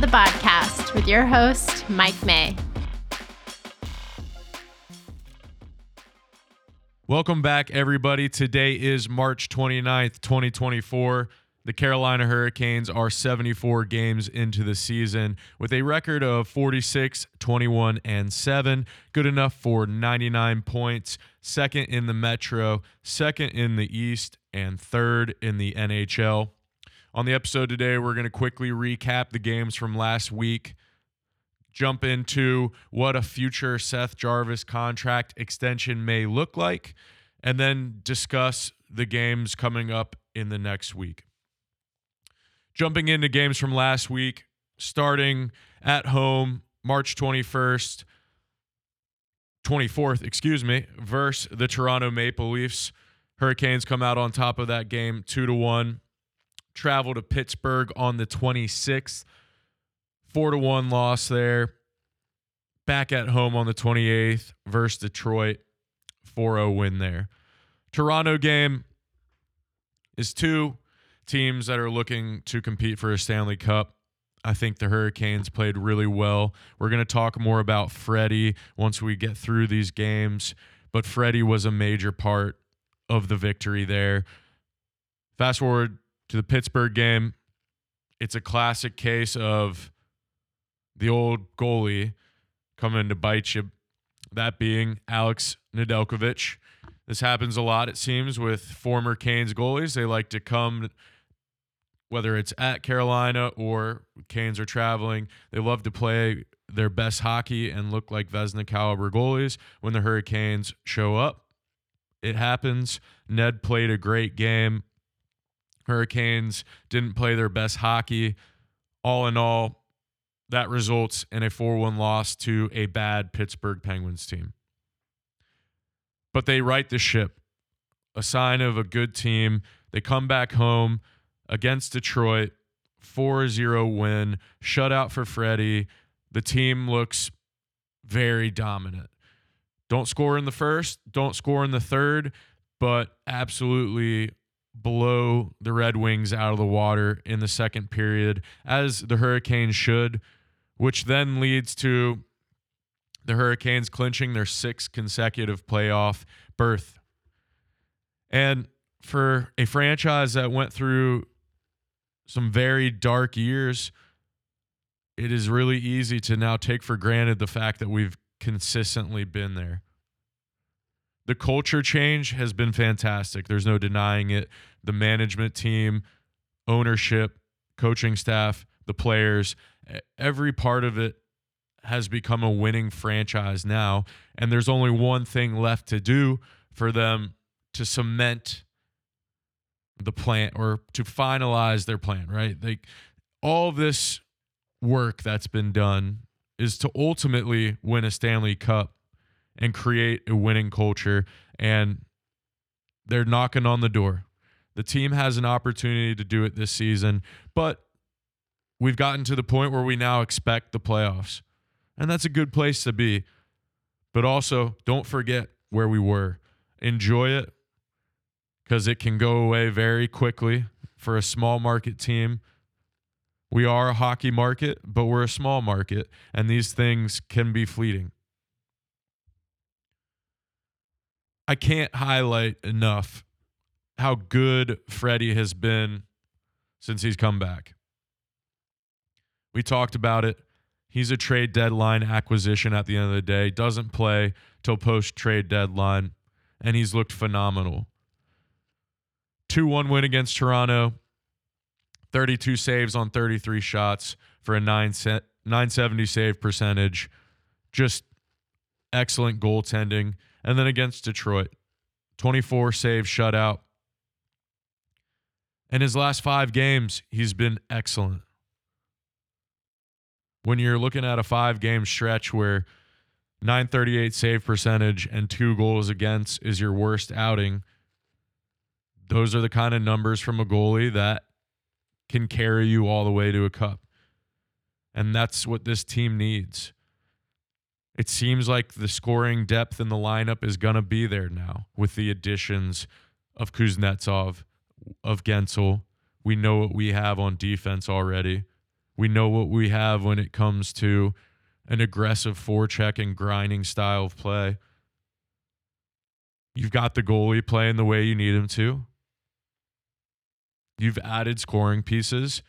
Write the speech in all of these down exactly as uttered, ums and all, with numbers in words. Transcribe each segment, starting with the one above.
the podcast with your host, Mike May. Welcome back, everybody. Today is March twenty-ninth, twenty twenty-four. The Carolina Hurricanes are seventy-four games into the season with a record of forty-six, twenty-one, and seven. Good enough for ninety-nine points. Second in the Metro, second in the East, and third in the N H L. On the episode today, we're going to quickly recap the games from last week, jump into what a future Seth Jarvis contract extension may look like, and then discuss the games coming up in the next week. Jumping into games from last week, starting at home, March twenty-first, twenty-fourth, excuse me, versus the Toronto Maple Leafs. Hurricanes come out on top of that game, two to one. Travel to Pittsburgh on the twenty-sixth, four to one loss there. Back at home on the twenty-eighth versus Detroit, four oh win there. Toronto game is two teams that are looking to compete for a Stanley Cup. I think the Hurricanes played really well. We're going to talk more about Freddie once we get through these games, but Freddie was a major part of the victory there. Fast forward to the Pittsburgh game. It's a classic case of the old goalie coming to bite you, that being Alex Nedeljkovic. This happens a lot, it seems, with former Canes goalies. They like to come, whether it's at Carolina or Canes are traveling, they love to play their best hockey and look like Vezina caliber goalies when the Hurricanes show up. It happens. Ned played a great game. Hurricanes didn't play their best hockey. All in all, that results in a four one loss to a bad Pittsburgh Penguins team. But they right the ship, a sign of a good team. They come back home against Detroit, four zero win, shutout for Freddie. The team looks very dominant. Don't score in the first, don't score in the third, but absolutely blow the Red Wings out of the water in the second period, as the Hurricanes should, which then leads to the Hurricanes clinching their sixth consecutive playoff berth. And for a franchise that went through some very dark years, it is really easy to now take for granted the fact that we've consistently been there. The culture change has been fantastic. There's no denying it. The management team, ownership, coaching staff, the players, every part of it has become a winning franchise now. And there's only one thing left to do for them to cement the plan or to finalize their plan, right? Like, all this work that's been done is to ultimately win a Stanley Cup and create a winning culture, and they're knocking on the door. The team has an opportunity to do it this season, but we've gotten to the point where we now expect the playoffs, and that's a good place to be. But also, don't forget where we were. Enjoy it, because it can go away very quickly for a small market team. We are a hockey market, but we're a small market, and these things can be fleeting. I can't highlight enough how good Freddie has been since he's come back. We talked about it. He's a trade deadline acquisition at the end of the day. Doesn't play till post-trade deadline, and he's looked phenomenal. two one win against Toronto. thirty-two saves on thirty-three shots for a nine seventy save percentage. Just excellent goaltending. And then against Detroit, twenty-four save shutout. And his last five games, he's been excellent. When you're looking at a five-game stretch where nine thirty-eight save percentage and two goals against is your worst outing, those are the kind of numbers from a goalie that can carry you all the way to a cup. And that's what this team needs. It seems like the scoring depth in the lineup is going to be there now with the additions of Kuznetsov, of Gensel. We know what we have on defense already. We know what we have when it comes to an aggressive forecheck and grinding style of play. You've got the goalie playing the way you need him to. You've added scoring pieces.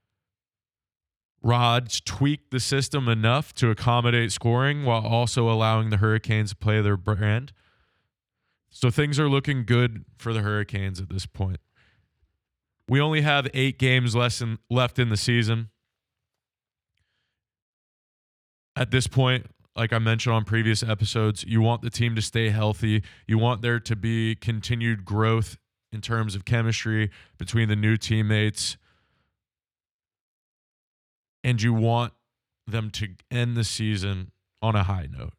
Rod's tweaked the system enough to accommodate scoring while also allowing the Hurricanes to play their brand. So things are looking good for the Hurricanes at this point. We only have eight games less in, left in the season. At this point, like I mentioned on previous episodes, you want the team to stay healthy. You want there to be continued growth in terms of chemistry between the new teammates. And you want them to end the season on a high note.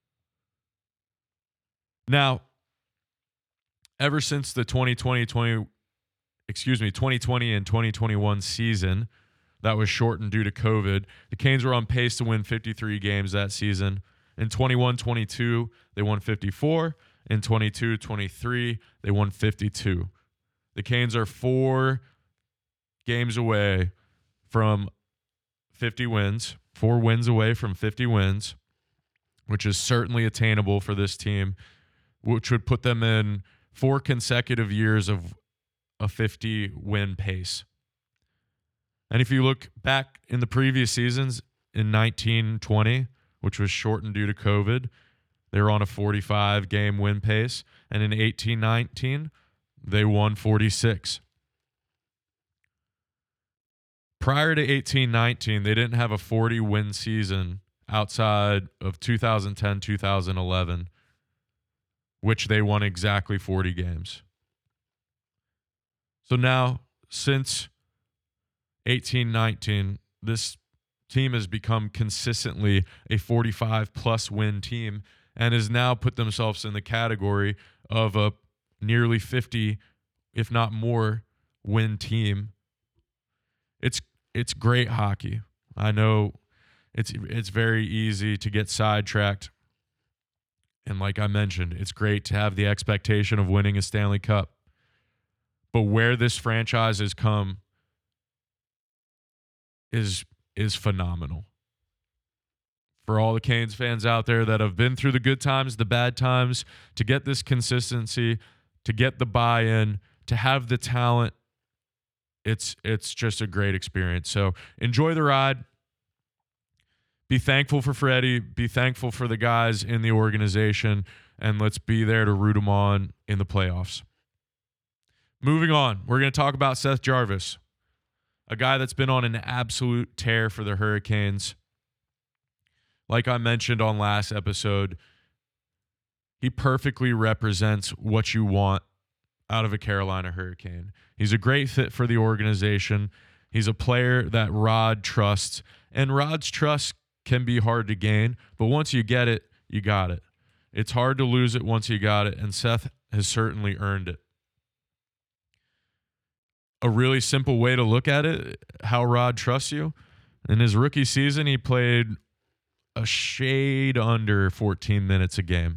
Now, ever since the twenty twenty, twenty, excuse me, twenty twenty and twenty twenty-one season that was shortened due to COVID, the Canes were on pace to win fifty-three games that season. In twenty-one twenty-two, they won fifty-four. In twenty-two twenty-three, they won fifty-two. The Canes are four games away from fifty wins, four wins away from fifty wins, which is certainly attainable for this team, which would put them in four consecutive years of a fifty-win pace. And if you look back in the previous seasons, in nineteen twenty, which was shortened due to COVID, they were on a forty-five game win pace. And in eighteen nineteen, they won forty-six. Prior to eighteen nineteen, they didn't have a forty-win season outside of two thousand ten, two thousand eleven, which they won exactly forty games. So now, since eighteen nineteen, this team has become consistently a forty-five plus win team and has now put themselves in the category of a nearly fifty, if not more, win team. It's it's great hockey. I know it's it's very easy to get sidetracked. And like I mentioned, it's great to have the expectation of winning a Stanley Cup. But where this franchise has come is is phenomenal. For all the Canes fans out there that have been through the good times, the bad times, to get this consistency, to get the buy-in, to have the talent, it's it's just a great experience. So enjoy the ride. Be thankful for Freddie. Be thankful for the guys in the organization, and let's be there to root them on in the playoffs. Moving on, we're going to talk about Seth Jarvis, a guy that's been on an absolute tear for the Hurricanes. Like I mentioned on last episode, he perfectly represents what you want out of a Carolina Hurricane. He's a great fit for the organization. He's a player that Rod trusts, and Rod's trust can be hard to gain, but once you get it, you got it. It's hard to lose it once you got it, and Seth has certainly earned it. A really simple way to look at it, how Rod trusts you. In his rookie season, he played a shade under fourteen minutes a game.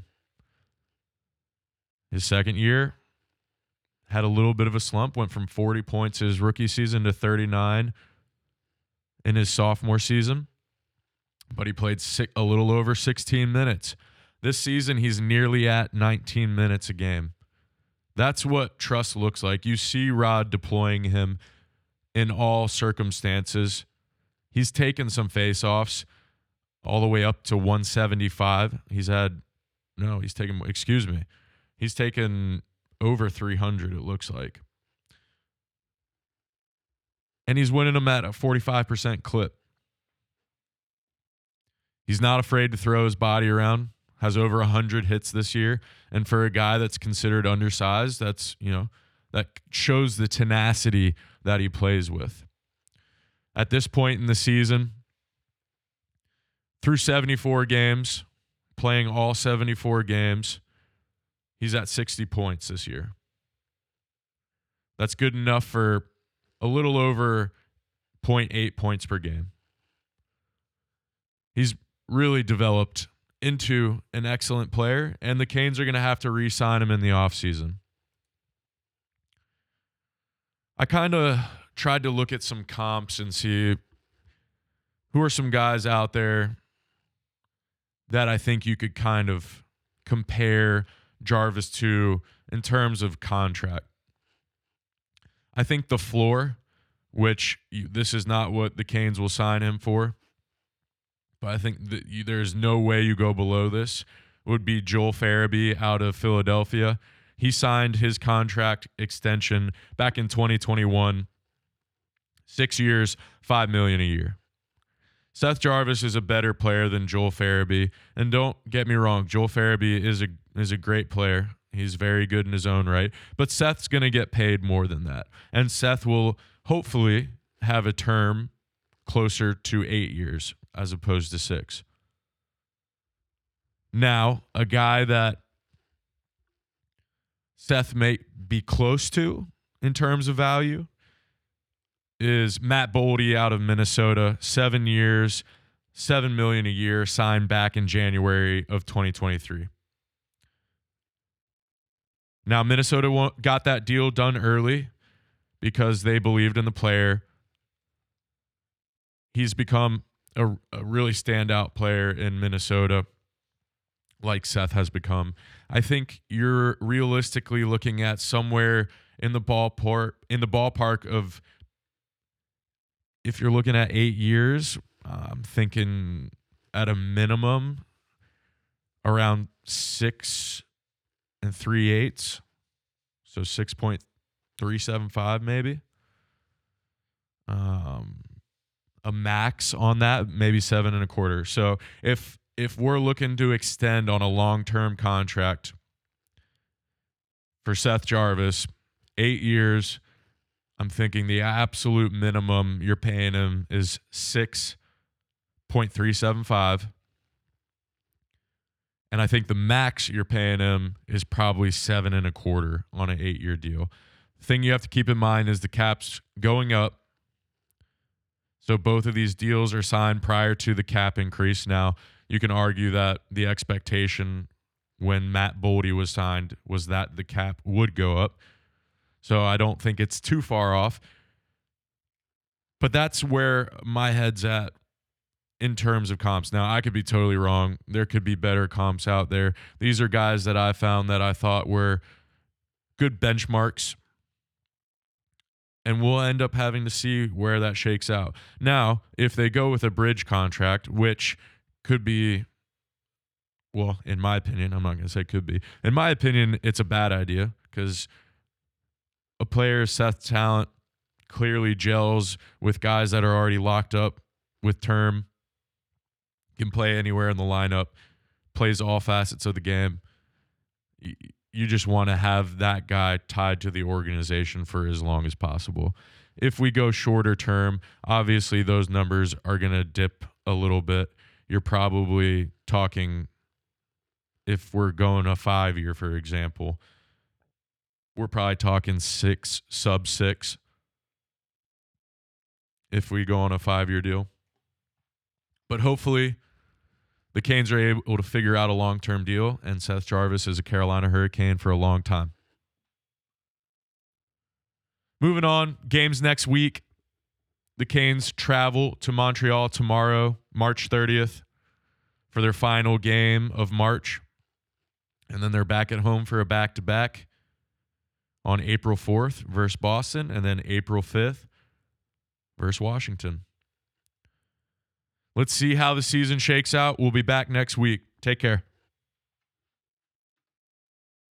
His second year had a little bit of a slump, went from forty points his rookie season to thirty-nine in his sophomore season, but he played six, a little over sixteen minutes. This season, he's nearly at nineteen minutes a game. That's what trust looks like. You see Rod deploying him in all circumstances. He's taken some face-offs all the way up to one seventy-five. He's had, no, he's taken, excuse me. He's taken over three hundred, it looks like. And he's winning them at a forty-five percent clip. He's not afraid to throw his body around. Has over one hundred hits this year. And for a guy that's considered undersized, that's, you know, that shows the tenacity that he plays with. At this point in the season, through seventy-four games, playing all seventy-four games, he's at sixty points this year. That's good enough for a little over zero point eight points per game. He's really developed into an excellent player, and the Canes are going to have to re-sign him in the offseason. I kind of tried to look at some comps and see who are some guys out there that I think you could kind of compare Jarvis to in terms of contract? I think the floor, which you, this is not what the Canes will sign him for, but I think that you, there's no way you go below this, would be Joel Farabee out of Philadelphia. He signed his contract extension back in twenty twenty-one, six years, five million dollars a year. Seth Jarvis is a better player than Joel Farabee, and don't get me wrong, Joel Farabee is a is a great player. He's very good in his own right, but Seth's going to get paid more than that, and Seth will hopefully have a term closer to eight years as opposed to six. Now, a guy that Seth may be close to in terms of value is Matt Boldy out of Minnesota, seven years, seven million dollars a year, signed back in January of twenty twenty-three. Now, Minnesota got that deal done early because they believed in the player. He's become a, a really standout player in Minnesota, like Seth has become. I think you're realistically looking at somewhere in the ballpark in the ballpark of, if you're looking at eight years, uh, I'm thinking at a minimum around six and three eighths, so six point three seven five maybe. Um, a max on that, maybe seven and a quarter. So if if we're looking to extend on a long-term contract for Seth Jarvis, eight years, I'm thinking the absolute minimum you're paying him is six point three seven five. And I think the max you're paying him is probably seven and a quarter on an eight-year deal. The thing you have to keep in mind is the cap's going up. So both of these deals are signed prior to the cap increase. Now, you can argue that the expectation when Matt Boldy was signed was that the cap would go up. So I don't think it's too far off. But that's where my head's at in terms of comps. Now, I could be totally wrong. There could be better comps out there. These are guys that I found that I thought were good benchmarks. And we'll end up having to see where that shakes out. Now, if they go with a bridge contract, which could be, well, in my opinion, I'm not going to say could be. In my opinion, it's a bad idea because a player's Seth talent clearly gels with guys that are already locked up with term, can play anywhere in the lineup, plays all facets of the game. You just want to have that guy tied to the organization for as long as possible. If we go shorter term, obviously those numbers are going to dip a little bit. You're probably talking, if we're going a five year, for example, we're probably talking six, sub six. If we go on a five year deal. But hopefully the Canes are able to figure out a long-term deal, and Seth Jarvis is a Carolina Hurricane for a long time. Moving on, games next week. The Canes travel to Montreal tomorrow, March thirtieth, for their final game of March. And then they're back at home for a back-to-back on April fourth versus Boston, and then April fifth versus Washington. Let's see how the season shakes out. We'll be back next week. Take care.